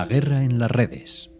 La guerra en las redes.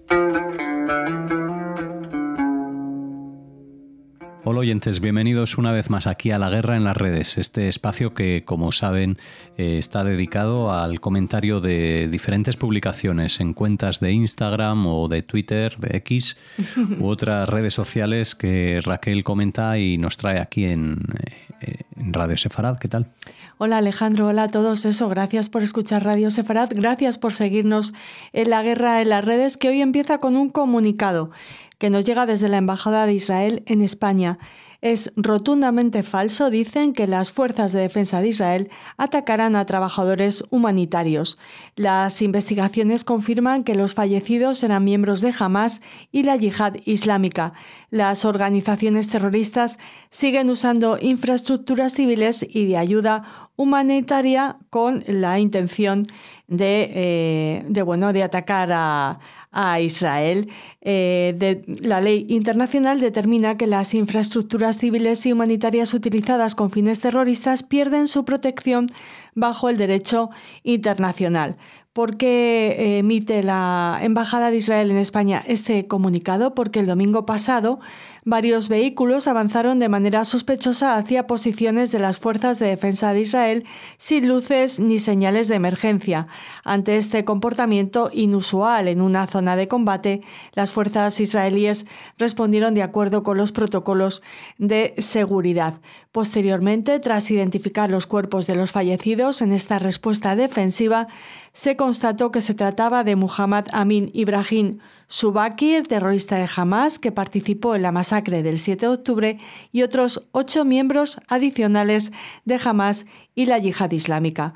Hola oyentes, bienvenidos una vez más aquí a La Guerra en las Redes, este espacio que, como saben, está dedicado al comentario de diferentes publicaciones en cuentas de Instagram o de Twitter, de X u otras redes sociales que Raquel comenta y nos trae aquí en Radio Sefarad. ¿Qué tal? Hola Alejandro, hola a todos. Gracias por escuchar Radio Sefarad, gracias por seguirnos en La Guerra en las Redes, que hoy empieza con un comunicado que nos llega desde la Embajada de Israel en España. Es rotundamente falso, dicen, que las fuerzas de defensa de Israel atacarán a trabajadores humanitarios. Las investigaciones confirman que los fallecidos eran miembros de Hamás y la Yihad Islámica. Las organizaciones terroristas siguen usando infraestructuras civiles y de ayuda humanitaria con la intención de atacar a Israel. La ley internacional determina que las infraestructuras civiles y humanitarias utilizadas con fines terroristas pierden su protección bajo el derecho internacional. ¿Por qué emite la Embajada de Israel en España este comunicado? Porque el domingo pasado varios vehículos avanzaron de manera sospechosa hacia posiciones de las fuerzas de defensa de Israel sin luces ni señales de emergencia. Ante este comportamiento inusual en una zona de combate, las fuerzas israelíes respondieron de acuerdo con los protocolos de seguridad. Posteriormente, tras identificar los cuerpos de los fallecidos en esta respuesta defensiva, se constató que se trataba de Muhammad Amin Ibrahim Subaki, el terrorista de Hamás que participó en la masacre del 7 de octubre, y otros 8 miembros adicionales de Hamás y la Yihad Islámica.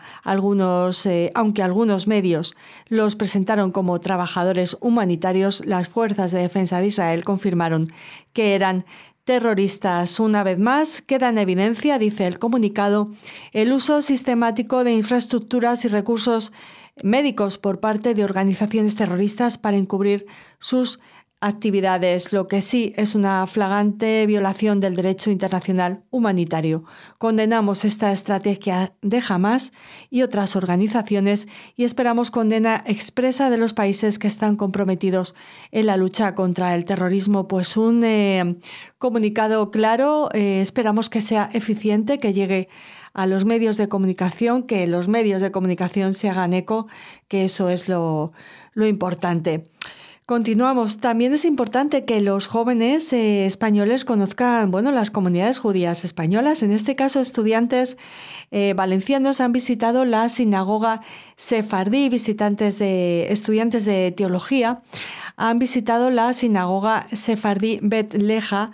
Aunque algunos medios los presentaron como trabajadores humanitarios, las fuerzas de defensa de Israel confirmaron que eran terroristas. Una vez más, queda en evidencia, dice el comunicado, el uso sistemático de infraestructuras y recursos médicos por parte de organizaciones terroristas para encubrir sus actividades, lo que sí es una flagrante violación del derecho internacional humanitario. Condenamos esta estrategia de Hamás y otras organizaciones y esperamos condena expresa de los países que están comprometidos en la lucha contra el terrorismo. Pues un comunicado claro, esperamos que sea eficiente, que llegue a los medios de comunicación, que los medios de comunicación se hagan eco, que eso es lo importante. Continuamos. También es importante que los jóvenes españoles conozcan las comunidades judías españolas. En este caso, estudiantes valencianos han visitado la sinagoga sefardí. Estudiantes de teología han visitado la sinagoga sefardí Bet Leach,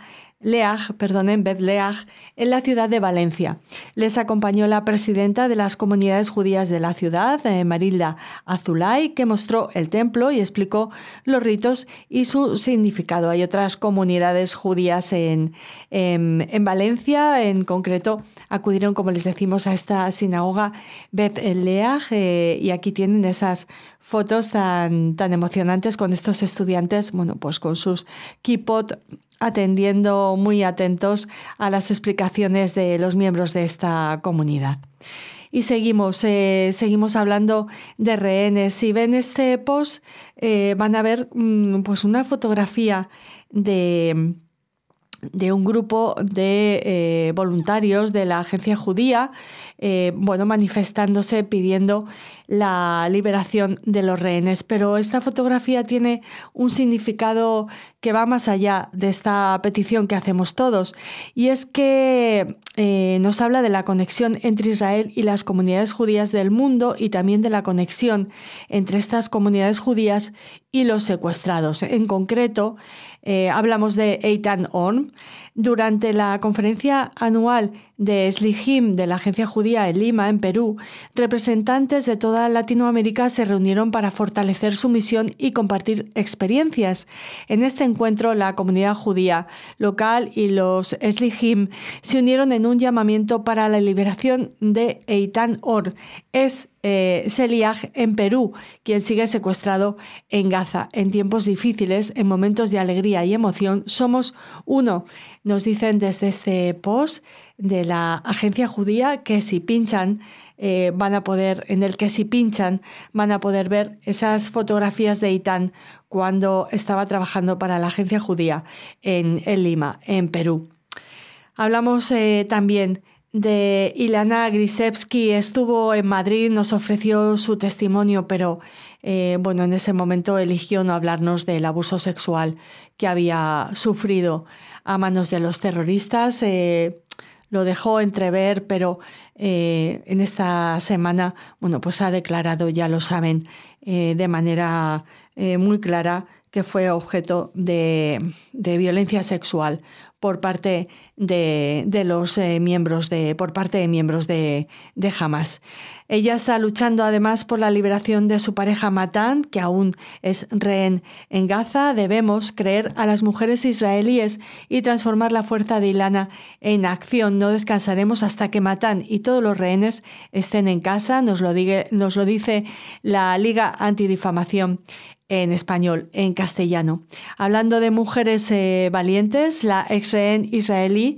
en la ciudad de Valencia. Les acompañó la presidenta de las comunidades judías de la ciudad, Marilda Azulay, que mostró el templo y explicó los ritos y su significado. Hay otras comunidades judías en Valencia, en concreto acudieron, como les decimos, a esta sinagoga Bet Leach, y aquí tienen esas fotos tan emocionantes con estos estudiantes, pues con sus kippot, atendiendo muy atentos a las explicaciones de los miembros de esta comunidad. Y seguimos hablando de rehenes. Si ven este post, van a ver una fotografía de un grupo de voluntarios de la agencia judía, manifestándose, pidiendo la liberación de los rehenes. Pero esta fotografía tiene un significado que va más allá de esta petición que hacemos todos, y es que nos habla de la conexión entre Israel y las comunidades judías del mundo, y también de la conexión entre estas comunidades judías y los secuestrados. En concreto, hablamos de Eitan Orn. Durante la conferencia anual de Slijim de la Agencia Judía en Lima, en Perú, representantes de toda Latinoamérica se reunieron para fortalecer su misión y compartir experiencias. En este encuentro, la comunidad judía local y los Slijim se unieron en un llamamiento para la liberación de Eitan Orn. Es Seliach en Perú, quien sigue secuestrado en Gaza. Gaza. En tiempos difíciles, en momentos de alegría y emoción, somos uno. Nos dicen desde este post de la agencia judía que si pinchan van a poder ver esas fotografías de Eitan cuando estaba trabajando para la agencia judía en Lima, en Perú. Hablamos también de Ilana Grisevsky. Estuvo en Madrid, nos ofreció su testimonio, pero en ese momento eligió no hablarnos del abuso sexual que había sufrido a manos de los terroristas. Lo dejó entrever, pero en esta semana, pues ha declarado, ya lo saben, de manera muy clara que fue objeto de violencia sexual por parte de los miembros de Hamas. Ella está luchando además por la liberación de su pareja Matan, que aún es rehén en Gaza. Debemos creer a las mujeres israelíes y transformar la fuerza de Ilana en acción. No descansaremos hasta que Matan y todos los rehenes estén en casa, nos lo dice la Liga Antidifamación en español, en castellano. Hablando de mujeres valientes, la ex rehén israelí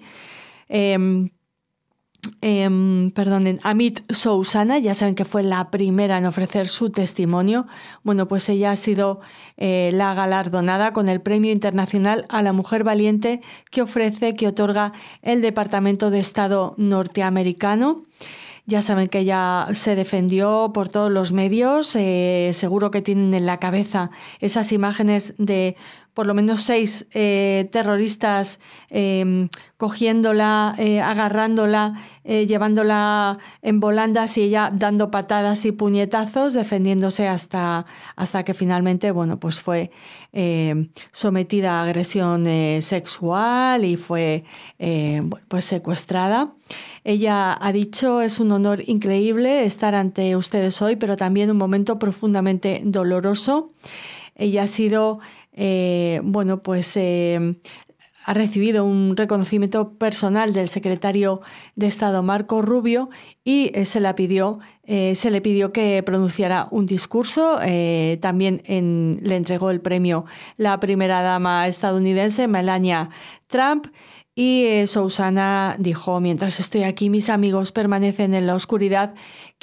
Amit Sousana, ya saben que fue la primera en ofrecer su testimonio. Pues ella ha sido la galardonada con el Premio Internacional a la Mujer Valiente que otorga el Departamento de Estado norteamericano. Ya saben que ella se defendió por todos los medios. Seguro que tienen en la cabeza esas imágenes de por lo menos 6 terroristas cogiéndola, agarrándola, llevándola en volandas y ella dando patadas y puñetazos, defendiéndose hasta que finalmente pues fue sometida a agresión sexual y fue pues secuestrada. Ella ha dicho: es un honor increíble estar ante ustedes hoy, pero también un momento profundamente doloroso. Ella ha sido, ha recibido un reconocimiento personal del secretario de Estado Marco Rubio y se le pidió que pronunciara un discurso. También le entregó el premio la primera dama estadounidense Melania Trump. Y Sousana dijo: mientras estoy aquí, mis amigos permanecen en la oscuridad.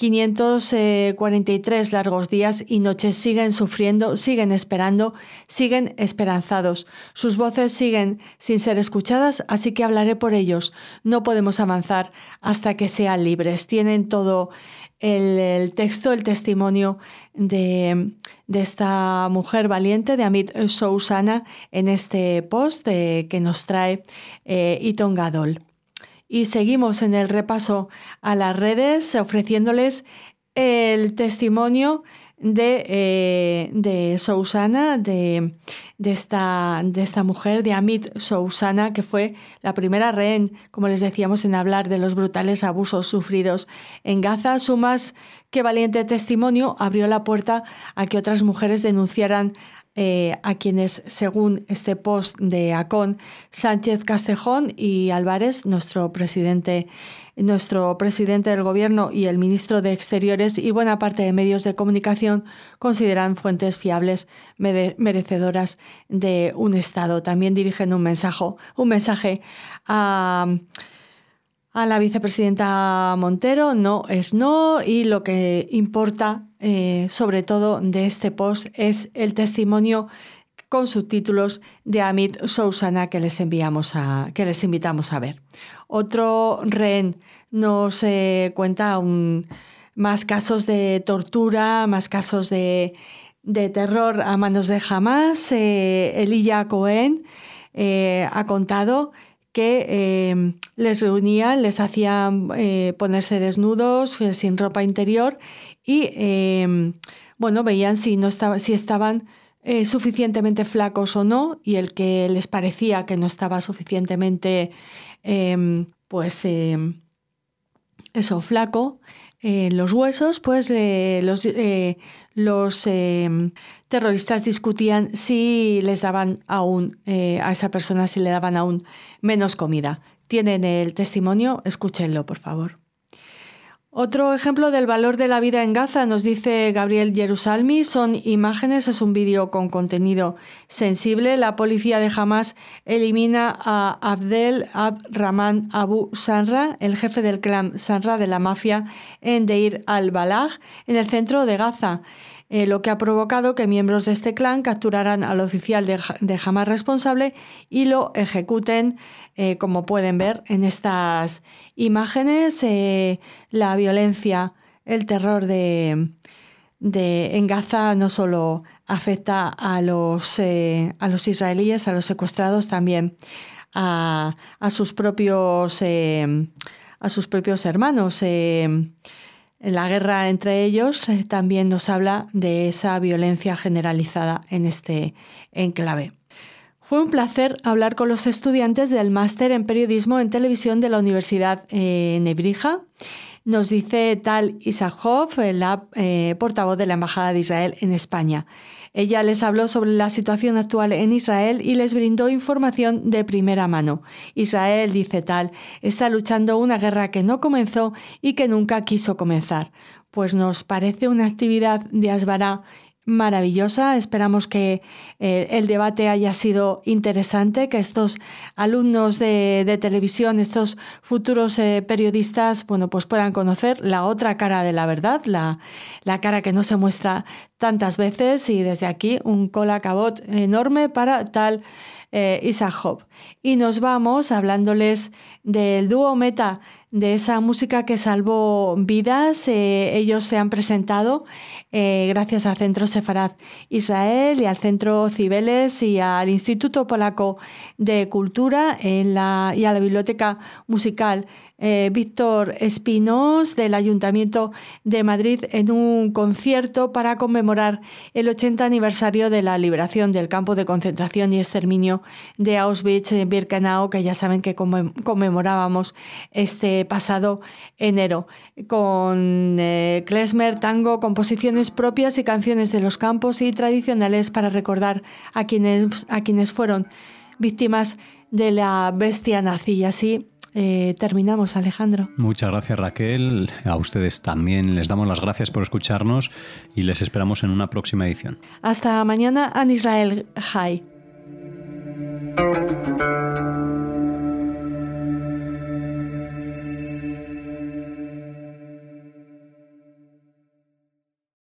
543 largos días y noches siguen sufriendo, siguen esperando, siguen esperanzados. Sus voces siguen sin ser escuchadas, así que hablaré por ellos. No podemos avanzar hasta que sean libres. Tienen todo el texto, el testimonio de esta mujer valiente, de Amit Sousana, en este post que nos trae Iton Gadol. Y seguimos en el repaso a las redes ofreciéndoles el testimonio de Sousana, de esta mujer, de Amit Sousana, que fue la primera rehén, como les decíamos, en hablar de los brutales abusos sufridos en Gaza. Su más que valiente testimonio abrió la puerta a que otras mujeres denunciaran a quienes, según este post de ACON, Sánchez Castejón y Álvarez, nuestro presidente del Gobierno y el ministro de Exteriores y buena parte de medios de comunicación consideran fuentes fiables merecedoras de un Estado. También dirigen un mensaje a la vicepresidenta Montero: no es no, y lo que importa sobre todo de este post es el testimonio con subtítulos de Amit Sousana que les invitamos a ver. Otro rehén nos cuenta más casos de tortura, más casos de terror a manos de Hamas. Elijah Cohen ha contado que les reunían, les hacían ponerse desnudos, sin ropa interior y veían si estaban suficientemente flacos o no, y el que les parecía que no estaba suficientemente flaco los huesos, pues los terroristas discutían si les daban aún a esa persona, si le daban aún menos comida. Tienen el testimonio, escúchenlo, por favor. Otro ejemplo del valor de la vida en Gaza, nos dice Gabriel Jerusalmi, son imágenes, es un vídeo con contenido sensible. La policía de Hamas elimina a Abdel Rahman Abu Sanra, el jefe del clan Sanra de la mafia en Deir al-Balah, en el centro de Gaza. Lo que ha provocado que miembros de este clan capturaran al oficial de Hamas responsable y lo ejecuten, como pueden ver en estas imágenes. La violencia, el terror en Gaza no solo afecta a los israelíes, a los secuestrados, también a sus propios hermanos. La guerra entre ellos también nos habla de esa violencia generalizada en este enclave. Fue un placer hablar con los estudiantes del máster en periodismo en televisión de la Universidad Nebrija. Nos dice Tal Isakov, la portavoz de la Embajada de Israel en España. Ella les habló sobre la situación actual en Israel y les brindó información de primera mano. Israel, dice Tal, está luchando una guerra que no comenzó y que nunca quiso comenzar. Pues nos parece una actividad de Asbará maravillosa. Esperamos que el debate haya sido interesante, que estos alumnos de televisión, estos futuros periodistas, pues puedan conocer la otra cara de la verdad, la cara que no se muestra tantas veces. Y desde aquí un kol hakavod enorme para Tal Isakov. Y nos vamos hablándoles del dúo Meta, de esa música que salvó vidas. Ellos se han presentado gracias al Centro Sefarad Israel y al Centro Cibeles y al Instituto Polaco de Cultura y a la Biblioteca Musical Víctor Espinós del Ayuntamiento de Madrid en un concierto para conmemorar el 80 aniversario de la liberación del campo de concentración y exterminio de Auschwitz-Birkenau, que ya saben que conmemorábamos este pasado enero, con klezmer, tango, composiciones propias y canciones de los campos y tradicionales para recordar a quienes fueron víctimas de la bestia nazi. Y así terminamos, Alejandro. Muchas gracias, Raquel. A ustedes también les damos las gracias por escucharnos y les esperamos en una próxima edición. Hasta mañana, An Israel Chai.